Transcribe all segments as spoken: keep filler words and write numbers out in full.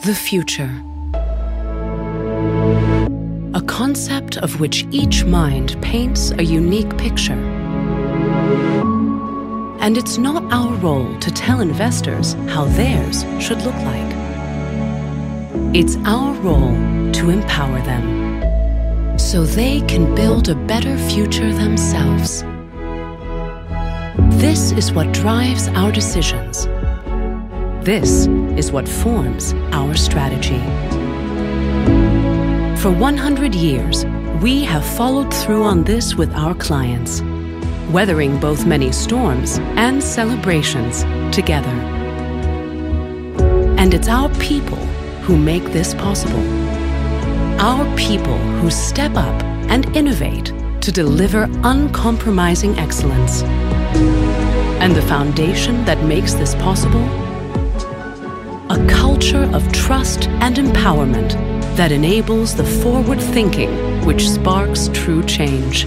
The future. A concept of which each mind paints a unique picture. And it's not our role to tell investors how theirs should look like. It's our role to empower them so they can build a better future themselves. This is what drives our decisions. This is what forms our strategy. For one hundred years, we have followed through on this with our clients, weathering both many storms and celebrations together. And it's our people who make this possible. Our people who step up and innovate to deliver uncompromising excellence. And the foundation that makes this possible? A culture of trust and empowerment that enables the forward thinking which sparks true change.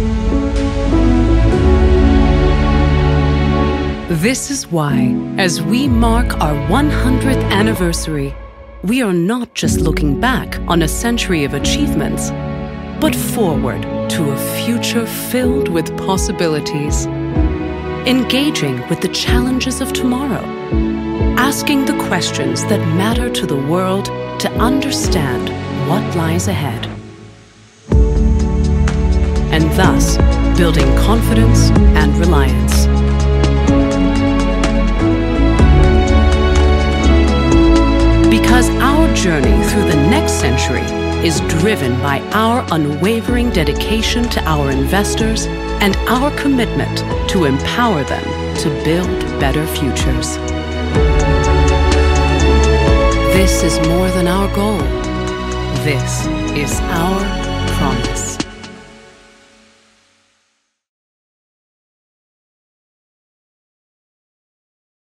This is why, as we mark our one hundredth anniversary, we are not just looking back on a century of achievements, but forward to a future filled with possibilities. Engaging with the challenges of tomorrow, asking the questions that matter to the world to understand what lies ahead. And thus, building confidence and reliance. Because our journey through the next century is driven by our unwavering dedication to our investors and our commitment to empower them to build better futures. This is more than our goal. This is our promise.